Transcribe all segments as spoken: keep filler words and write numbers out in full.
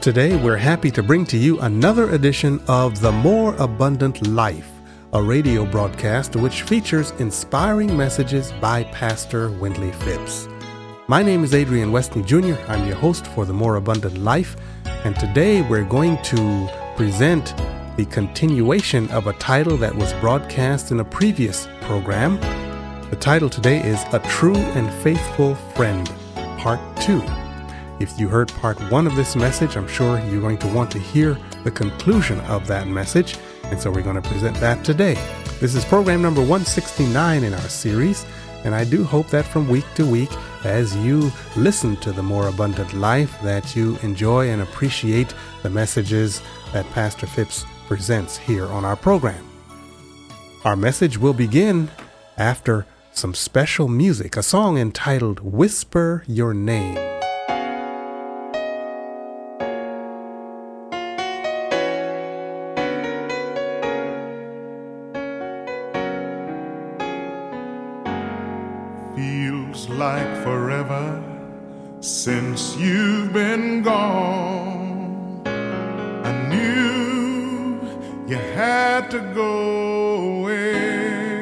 Today, we're happy to bring to you another edition of The More Abundant Life, a radio broadcast which features inspiring messages by Pastor Wendley Phipps. My name is Adrian Westney Junior I'm your host for The More Abundant Life, and today we're going to present the continuation of a title that was broadcast in a previous program. The title today is A True and Faithful Friend, Part two. If you heard part one of this message, I'm sure you're going to want to hear the conclusion of that message, and so we're going to present that today. This is program number one sixty-nine in our series, and I do hope that from week to week, as you listen to The More Abundant Life, that you enjoy and appreciate the messages that Pastor Phipps presents here on our program. Our message will begin after some special music, a song entitled Whisper Your Name. Feels like forever since you've been gone. I knew you had to go away,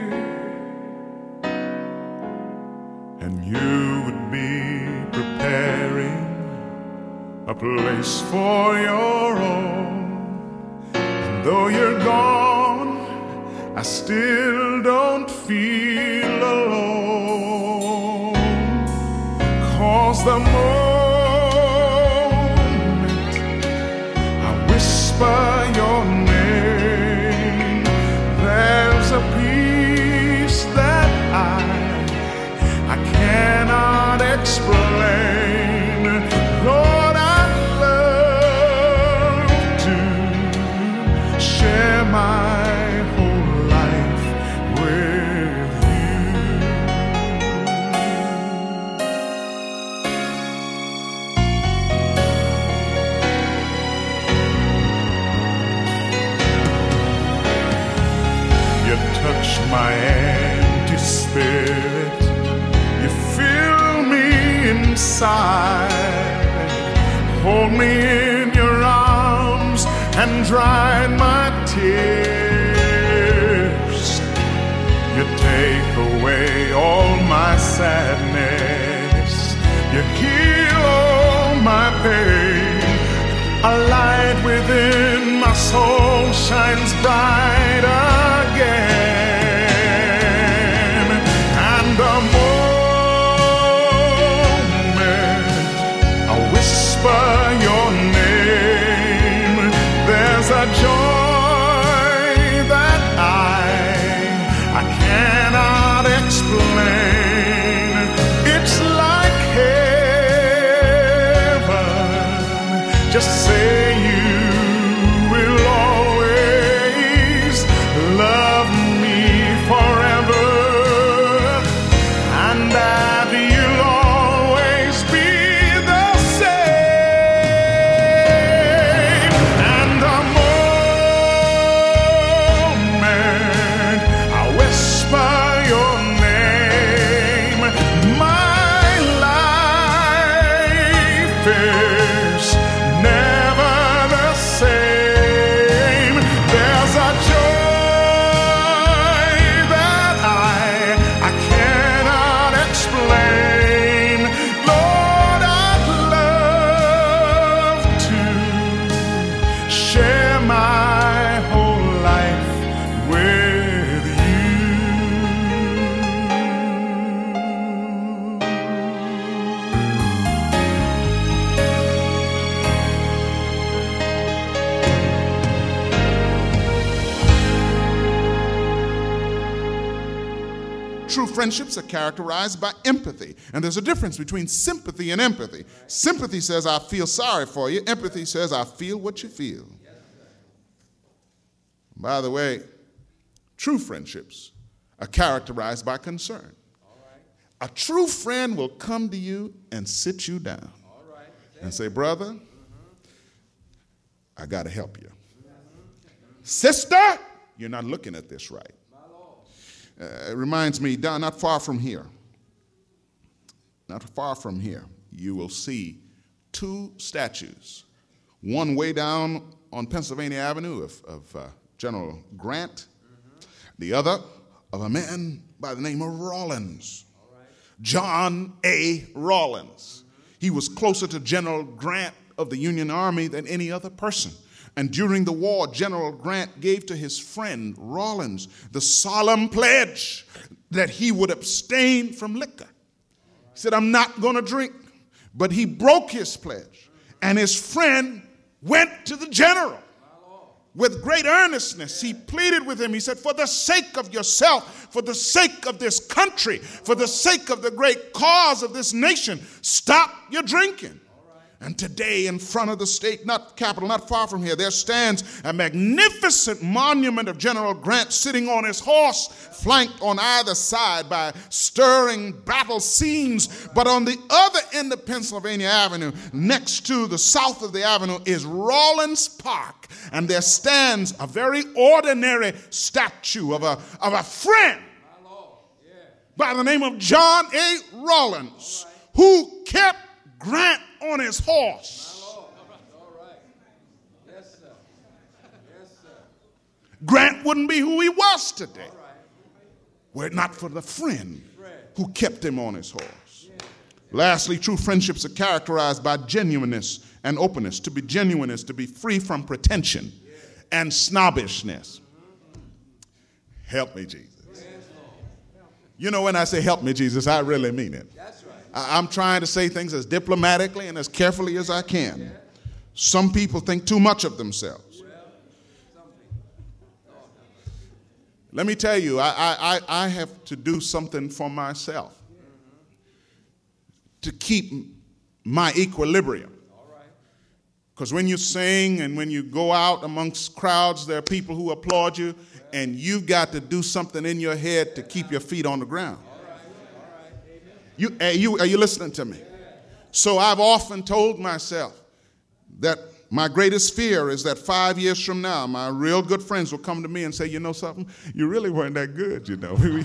and you would be preparing a place for your own. And though you're gone, I still don't feel alone. 'Cause the moment I whisper your name, there's a peace that I I cannot explain. Lord, I'd love to share my whole life with you. You touch my empty spirit, you fill me inside, hold me in your arms and dry my tears. You take away all my sadness, you heal all my pain. A light within my soul shines bright again. And the moment I whisper your name, there's a joy that I I cannot explain. It's like heaven. Just say you will always love me forever, and that you'll always be the same. And the moment I whisper your name, my life is never the same. There's a joy that I I cannot explain. Lord, I'd love to share my whole life with you. True friendships are characterized by empathy. And there's a difference between sympathy and empathy. Sympathy says, I feel sorry for you. Empathy says, I feel what you feel. By the way, true friendships are characterized by concern. A true friend will come to you and sit you down and say, brother, I got to help you. Sister, you're not looking at this right. Uh, it reminds me, down not far from here, not far from here, you will see two statues. One way down on Pennsylvania Avenue of, of uh, General Grant, mm-hmm. the other of a man by the name of Rawlins, right. John A. Rawlins. Mm-hmm. He was closer to General Grant of the Union Army than any other person. And during the war, General Grant gave to his friend Rawlins the solemn pledge that he would abstain from liquor. He said, I'm not going to drink. But he broke his pledge, and his friend went to the general with great earnestness. He pleaded with him. He said, for the sake of yourself, for the sake of this country, for the sake of the great cause of this nation, stop your drinking. And today, in front of the state, not Capitol, not far from here, there stands a magnificent monument of General Grant sitting on his horse, flanked on either side by stirring battle scenes. But on the other end of Pennsylvania Avenue, next to the south of the avenue, is Rawlins Park. And there stands a very ordinary statue of a, of a friend by the name of John A. Rawlins, who kept Grant on his horse. Yes, sir. Yes, sir. Grant wouldn't be who he was today were it not for the friend who kept him on his horse. Lastly, true friendships are characterized by genuineness and openness. To be genuine is to be free from pretension and snobbishness. Help me, Jesus. You know, when I say help me, Jesus, I really mean it. I'm trying to say things as diplomatically and as carefully as I can. Some people think too much of themselves. Let me tell you, I, I, I have to do something for myself to keep my equilibrium. Because when you sing and when you go out amongst crowds, there are people who applaud you, and you've got to do something in your head to keep your feet on the ground. You, are, you, are you listening to me? So I've often told myself that my greatest fear is that five years from now, my real good friends will come to me and say, you know something? You really weren't that good, you know. We,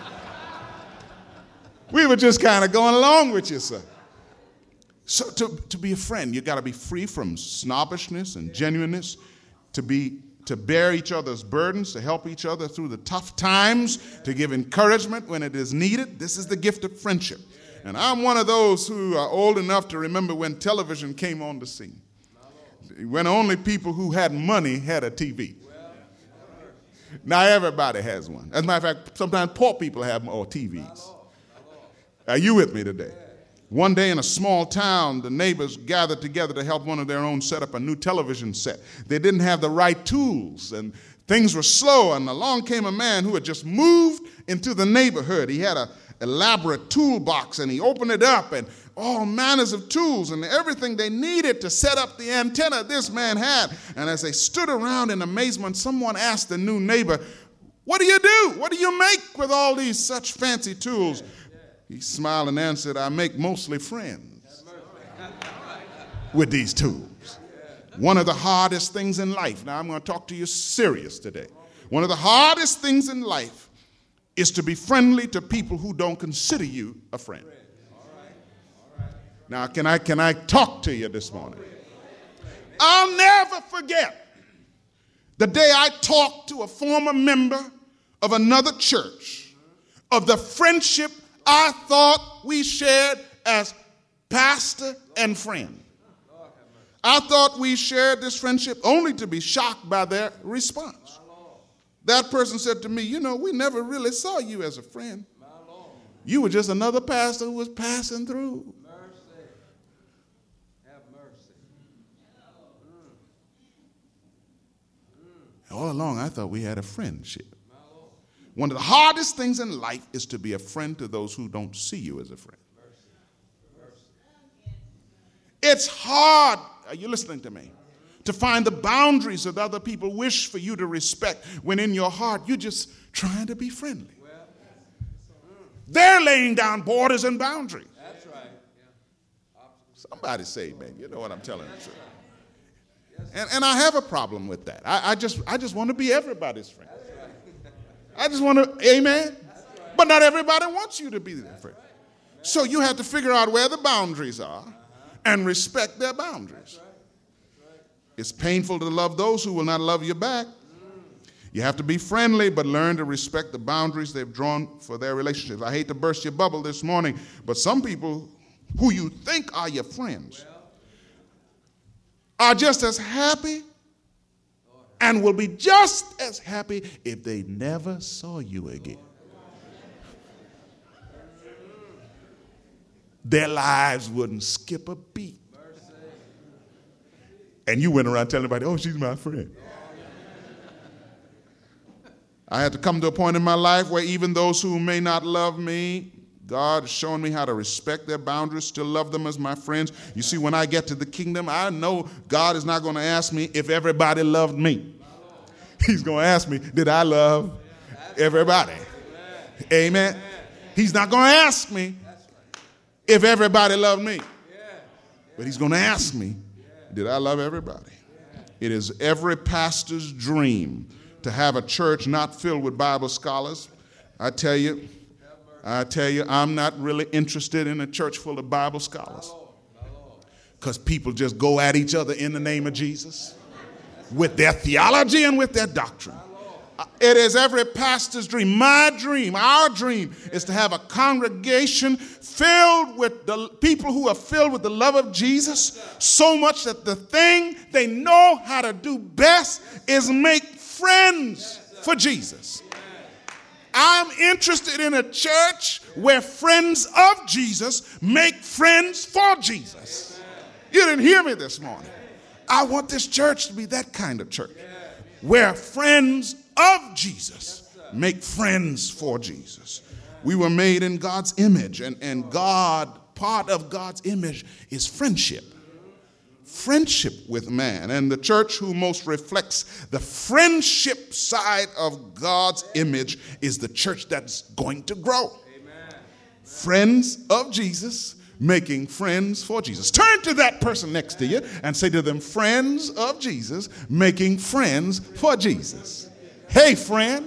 we were just kind of going along with you, sir. So to, to be a friend, you got to be free from snobbishness and genuineness, to be to bear each other's burdens, to help each other through the tough times, to give encouragement when it is needed. This is the gift of friendship. And I'm one of those who are old enough to remember when television came on the scene, when only people who had money had a T V. Now everybody has one. As a matter of fact, sometimes poor people have more T Vs. Are you with me today? One day in a small town, the neighbors gathered together to help one of their own set up a new television set. They didn't have the right tools, and things were slow, and along came a man who had just moved into the neighborhood. He had an elaborate toolbox, and he opened it up, and all manners of tools and everything they needed to set up the antenna this man had. And as they stood around in amazement, someone asked the new neighbor, what do you do? What do you make with all these such fancy tools? He smiled and answered, I make mostly friends with these tools. One of the hardest things in life, now I'm going to talk to you serious today. One of the hardest things in life is to be friendly to people who don't consider you a friend. Now, can I, can I talk to you this morning? I'll never forget the day I talked to a former member of another church of the friendship I thought we shared as pastor and friend. I thought we shared this friendship only to be shocked by their response. That person said to me, you know, we never really saw you as a friend. You were just another pastor who was passing through. Mercy. Have mercy. All along, I thought we had a friendship. One of the hardest things in life is to be a friend to those who don't see you as a friend. It's hard, are you listening to me, to find the boundaries that other people wish for you to respect when in your heart you're just trying to be friendly. They're laying down borders and boundaries. That's right. Somebody say, man, you know what I'm telling you. And, and I have a problem with that. I, I just I just want to be everybody's friend. I just want to, amen? But not everybody wants you to be their friend. So you have to figure out where the boundaries are and respect their boundaries. It's painful to love those who will not love you back. You have to be friendly, but learn to respect the boundaries they've drawn for their relationships. I hate to burst your bubble this morning, but some people who you think are your friends are just as happy and will be just as happy if they never saw you again. Their lives wouldn't skip a beat. And you went around telling everybody, oh, she's my friend. I had to come to a point in my life where even those who may not love me, God has shown me how to respect their boundaries, still love them as my friends. You see, when I get to the kingdom, I know God is not going to ask me if everybody loved me. He's going to ask me, did I love everybody? Amen. He's not going to ask me if everybody loved me. But he's going to ask me, did I love everybody? It is every pastor's dream to have a church not filled with Bible scholars. I tell you, I tell you, I'm not really interested in a church full of Bible scholars, because people just go at each other in the name of Jesus with their theology and with their doctrine. It is every pastor's dream. My dream, our dream, is to have a congregation filled with the people who are filled with the love of Jesus, so much that the thing they know how to do best is make friends for Jesus. I'm interested in a church where friends of Jesus make friends for Jesus. You didn't hear me this morning. I want this church to be that kind of church where friends of Jesus make friends for Jesus. We were made in God's image, and, and God, part of God's image is friendship. Friendship with man. And the church who most reflects the friendship side of God's image is the church that's going to grow. Amen. Friends of Jesus making friends for Jesus. Turn to that person next to you and say to them, friends of Jesus making friends for Jesus. Hey, friend.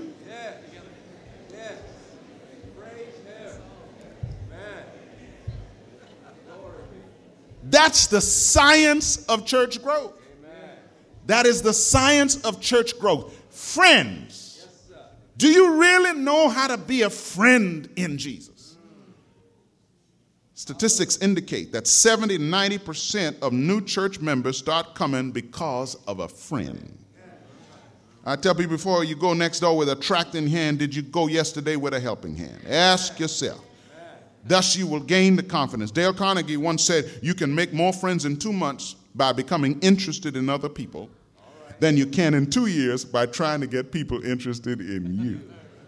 That's the science of church growth. Amen. That is the science of church growth. Friends. Yes, do you really know how to be a friend in Jesus? Mm. Statistics indicate that seventy to ninety percent of new church members start coming because of a friend. I tell people before you go next door with a tract in hand, did you go yesterday with a helping hand? Ask yourself. Thus you will gain the confidence. Dale Carnegie once said, you can make more friends in two months by becoming interested in other people than you can in two years by trying to get people interested in you.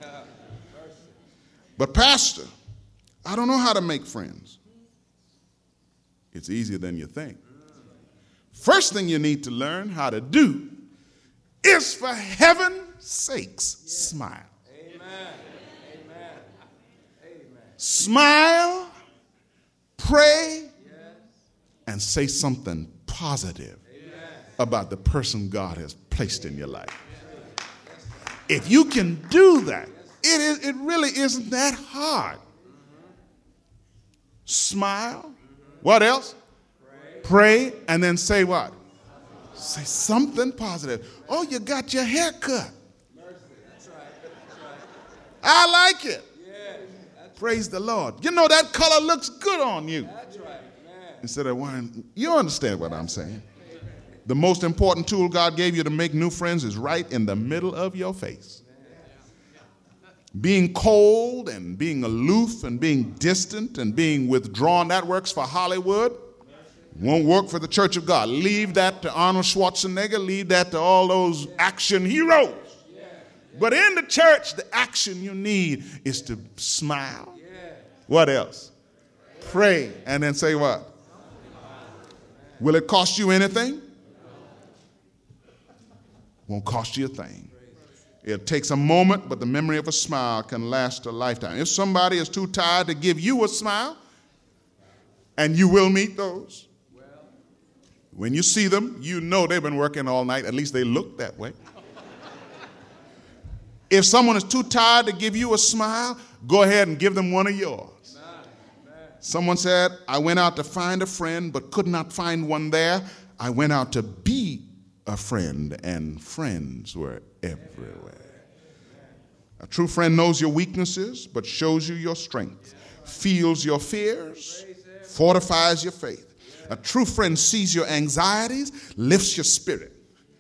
But pastor, I don't know how to make friends. It's easier than you think. First thing you need to learn how to do is, for heaven's sakes, smile. Smile, pray, and say something positive about the person God has placed in your life. If you can do that, it, is, it really isn't that hard. Smile. What else? Pray, and then say what? Say something positive. Oh, you got your hair cut. I like it. Praise the Lord. You know that color looks good on you. That's right, man. Instead of one, you understand what I'm saying. The most important tool God gave you to make new friends is right in the middle of your face. Being cold and being aloof and being distant and being withdrawn, that works for Hollywood. Won't work for the Church of God. Leave that to Arnold Schwarzenegger. Leave that to all those action heroes. But in the church, the action you need is to smile. What else? Pray. And then say what? Will it cost you anything? Won't cost you a thing. It takes a moment, but the memory of a smile can last a lifetime. If somebody is too tired to give you a smile, and you will meet those, when you see them, you know they've been working all night. At least they look that way. If someone is too tired to give you a smile, go ahead and give them one of yours. Someone said, I went out to find a friend but could not find one there. I went out to be a friend, and friends were everywhere. A true friend knows your weaknesses, but shows you your strength, feels your fears, fortifies your faith. A true friend sees your anxieties, lifts your spirit.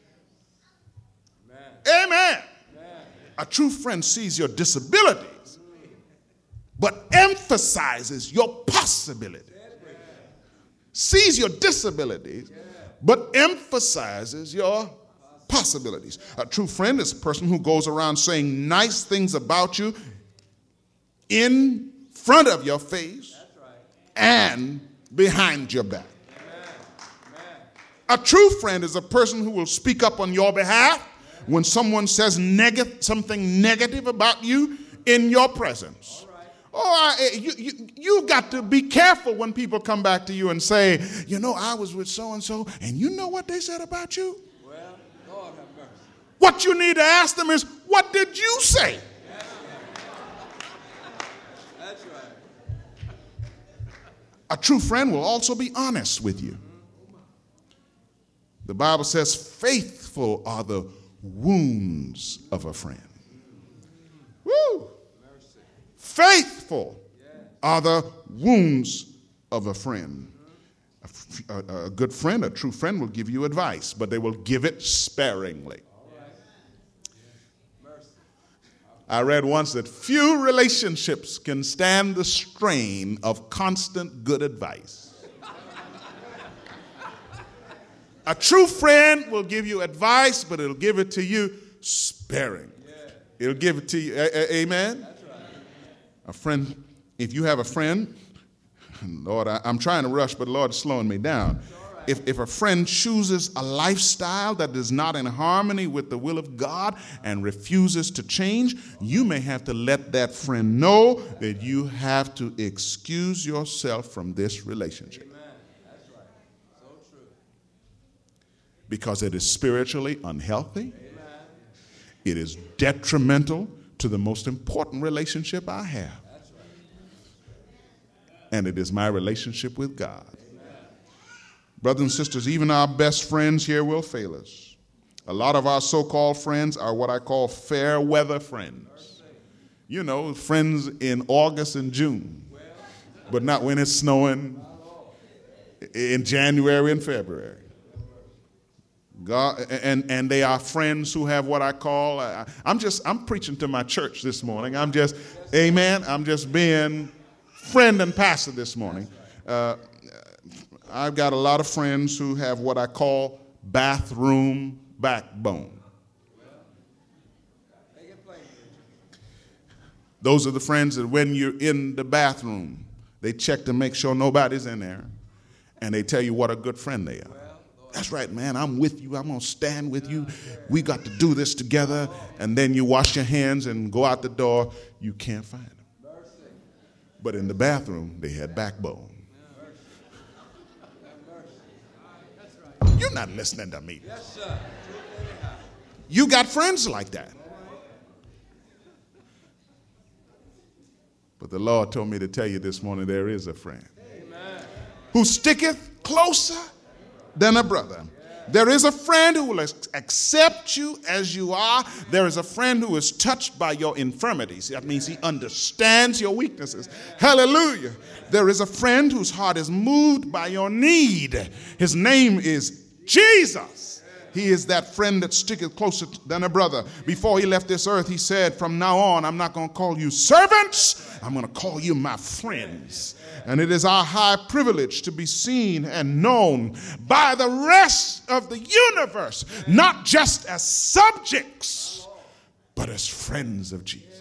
Amen. Amen. A true friend sees your disabilities, but emphasizes your possibilities. Sees your disabilities, but emphasizes your possibilities. A true friend is a person who goes around saying nice things about you in front of your face and behind your back. A true friend is a person who will speak up on your behalf when someone says neg- something negative about you in your presence. Oh, I, you, you, you got to be careful when people come back to you and say, you know, I was with so-and-so, and you know what they said about you? Well, Lord have mercy. What you need to ask them is, what did you say? That's right. A true friend will also be honest with you. The Bible says, faithful are the wounds of a friend. Woo! Faithful are the wounds of a friend. A, a, a good friend, a true friend, will give you advice, but they will give it sparingly. I read once that few relationships can stand the strain of constant good advice. A true friend will give you advice, but it'll give it to you sparingly. It'll give it to you. A- a- amen? A friend, if you have a friend, Lord, I, I'm trying to rush, but Lord is slowing me down. If, if a friend chooses a lifestyle that is not in harmony with the will of God and refuses to change, you may have to let that friend know that you have to excuse yourself from this relationship. Because it is spiritually unhealthy. Amen. It is detrimental to the most important relationship I have. That's right. And it is my relationship with God. Amen. Brothers and sisters, even our best friends here will fail us. A lot of our so-called friends are what I call fair weather friends. You know, friends in August and June, but not when it's snowing in January and February. God, and, and they are friends who have what I call, I, I'm just, I'm preaching to my church this morning. I'm just, amen, I'm just being friend and pastor this morning. Uh, I've got a lot of friends who have what I call bathroom backbone. Those are the friends that when you're in the bathroom, they check to make sure nobody's in there, and they tell you what a good friend they are. That's right, man, I'm with you. I'm going to stand with you. We got to do this together. And then you wash your hands and go out the door. You can't find them. But in the bathroom, they had backbone. You're not listening to me. You got friends like that. But the Lord told me to tell you this morning, there is a friend who sticketh closer than a brother. There is a friend who will accept you as you are. There is a friend who is touched by your infirmities. That means he understands your weaknesses. Hallelujah. There is a friend whose heart is moved by your need. His name is Jesus. He is that friend that sticketh closer than a brother. Before he left this earth, he said, from now on, I'm not going to call you servants. I'm going to call you my friends. And it is our high privilege to be seen and known by the rest of the universe, not just as subjects, but as friends of Jesus.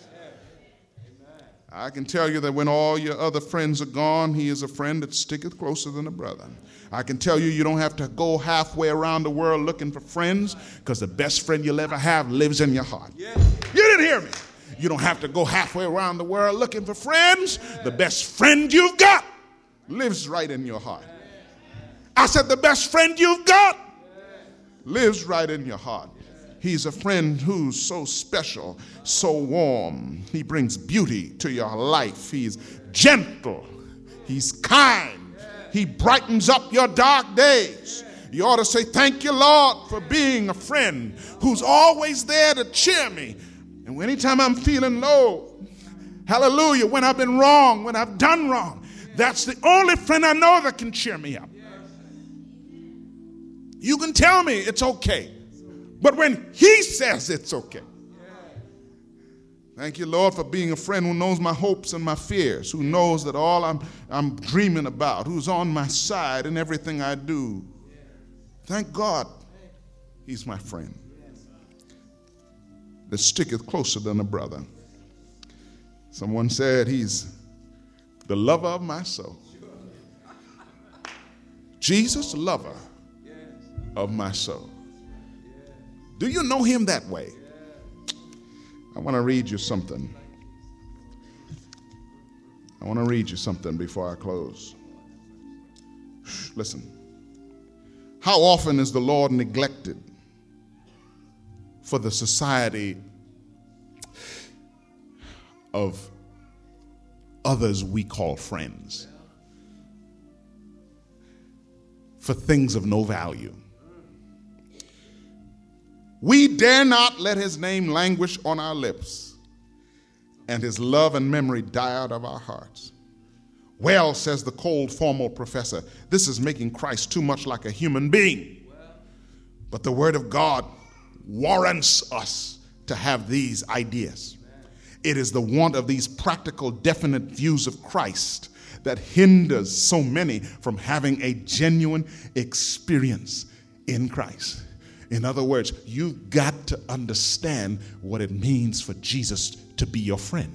I can tell you that when all your other friends are gone, he is a friend that sticketh closer than a brother. I can tell you you don't have to go halfway around the world looking for friends, because the best friend you'll ever have lives in your heart. You didn't hear me. You don't have to go halfway around the world looking for friends. The best friend you've got lives right in your heart. I said the best friend you've got lives right in your heart. He's a friend who's so special, so warm. He brings beauty to your life. He's gentle. He's kind. He brightens up your dark days. You ought to say, thank you, Lord, for being a friend who's always there to cheer me. And anytime I'm feeling low, hallelujah, when I've been wrong, when I've done wrong, that's the only friend I know that can cheer me up. You can tell me it's okay, but when he says it's okay. Thank you, Lord, for being a friend who knows my hopes and my fears, who knows that all I'm, I'm dreaming about, who's on my side in everything I do. Thank God he's my friend that sticketh closer than a brother. Someone said he's the lover of my soul. Jesus, lover of my soul. Do you know him that way? I want to read you something. I want to read you something before I close. Listen. How often is the Lord neglected for the society of others we call friends, for things of no value? We dare not let his name languish on our lips and his love and memory die out of our hearts. Well, says the cold, formal professor, this is making Christ too much like a human being. But the Word of God warrants us to have these ideas. It is the want of these practical, definite views of Christ that hinders so many from having a genuine experience in Christ. In other words, you've got to understand what it means for Jesus to be your friend.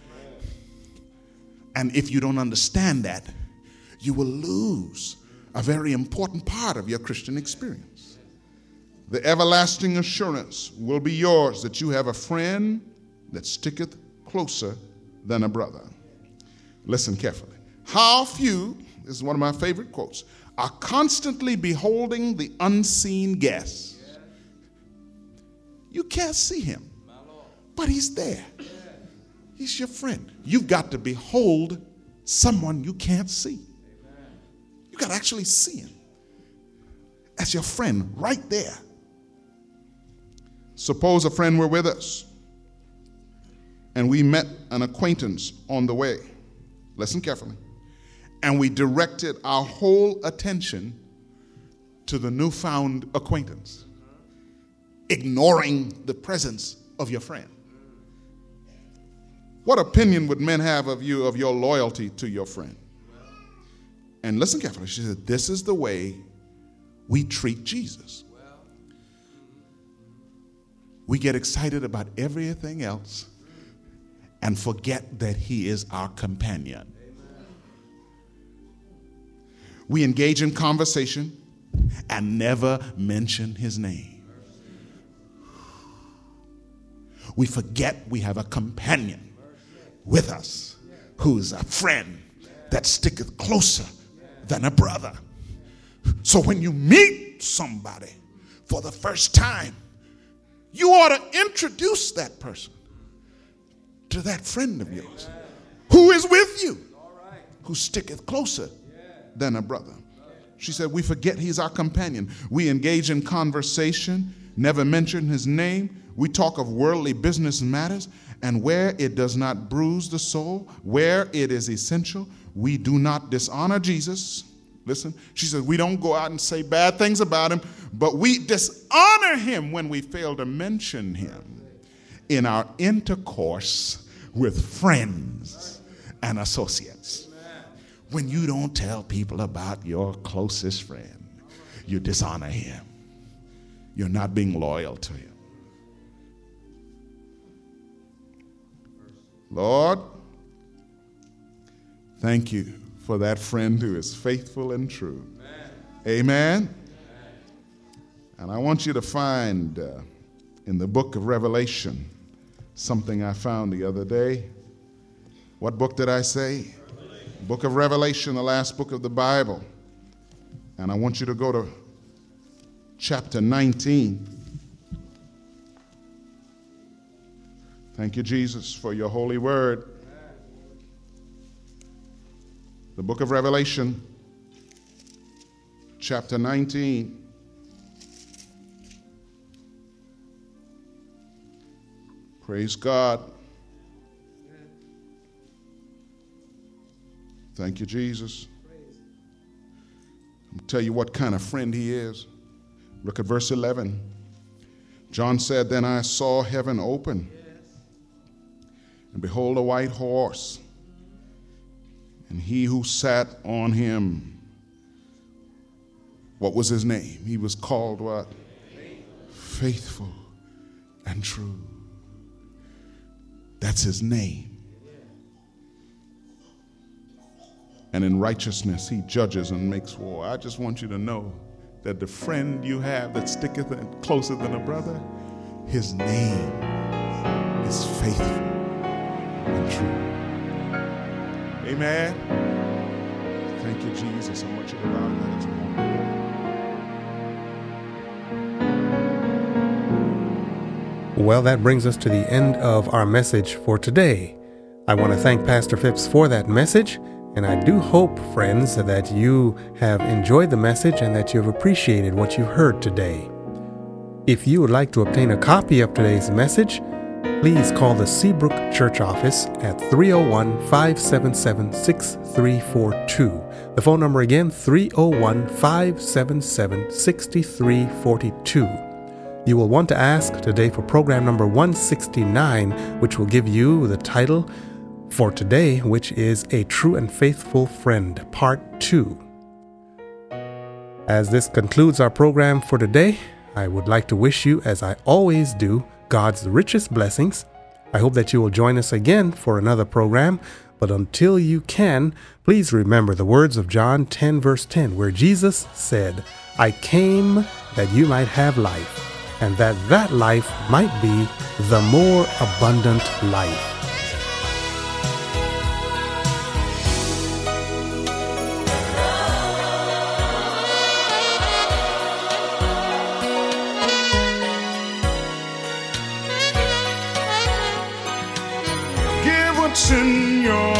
And if you don't understand that, you will lose a very important part of your Christian experience. The everlasting assurance will be yours that you have a friend that sticketh closer than a brother. Listen carefully. How few, this is one of my favorite quotes, are constantly beholding the unseen guest. You can't see him, but he's there. He's your friend. You've got to behold someone you can't see. You've got to actually see him as your friend right there. Suppose a friend were with us and we met an acquaintance on the way. Listen carefully. And we directed our whole attention to the newfound acquaintance, ignoring the presence of your friend. What opinion would men have of you, of your loyalty to your friend? And listen carefully. She said, this is the way we treat Jesus. We get excited about everything else and forget that he is our companion. We engage in conversation and never mention his name. We forget we have a companion with us who's a friend that sticketh closer than a brother. So when you meet somebody for the first time, you ought to introduce that person to that friend of yours who is with you, who sticketh closer than a brother. She said, we forget he's our companion. We engage in conversation, never mention his name. We talk of worldly business matters, and where it does not bruise the soul, where it is essential, we do not dishonor Jesus. Listen, she says, we don't go out and say bad things about him, but we dishonor him when we fail to mention him in our intercourse with friends and associates. When you don't tell people about your closest friend, you dishonor him. You're not being loyal to him. Lord, thank you for that friend who is faithful and true. Amen. Amen. And I want you to find uh, in the book of Revelation something I found the other day. What book did I say? Revelation. Book of Revelation, the last book of the Bible. And I want you to go to chapter nineteen. Thank you, Jesus, for your holy word. The book of Revelation, chapter nineteen. Praise God. Thank you, Jesus. I'll tell you what kind of friend he is. Look at verse eleven. John said, "Then I saw heaven open, and behold, a white horse, and he who sat on him." What was his name? He was called what? Faithful and true. That's his name. And in righteousness he judges and makes war. I just want you to know that the friend you have that sticketh closer than a brother, his name is faithful and true. Amen. Thank you, Jesus. I want you to bow your heads a moment. Well, that brings us to the end of our message for today. I want to thank Pastor Phipps for that message, and I do hope, friends, that you have enjoyed the message and that you've appreciated what you heard today. If you would like to obtain a copy of today's message, please call the Seabrook Church office at three oh one, five seven seven, six three four two. The phone number again, three oh one, five seven seven, six three four two. You will want to ask today for program number one sixty-nine, which will give you the title for today, which is A True and Faithful Friend, Part two. As this concludes our program for today, I would like to wish you, as I always do, God's richest blessings. I hope that you will join us again for another program, but until you can, please remember the words of John ten, verse ten, where Jesus said, "I came that you might have life, and that that life might be the more abundant life." Give what's in your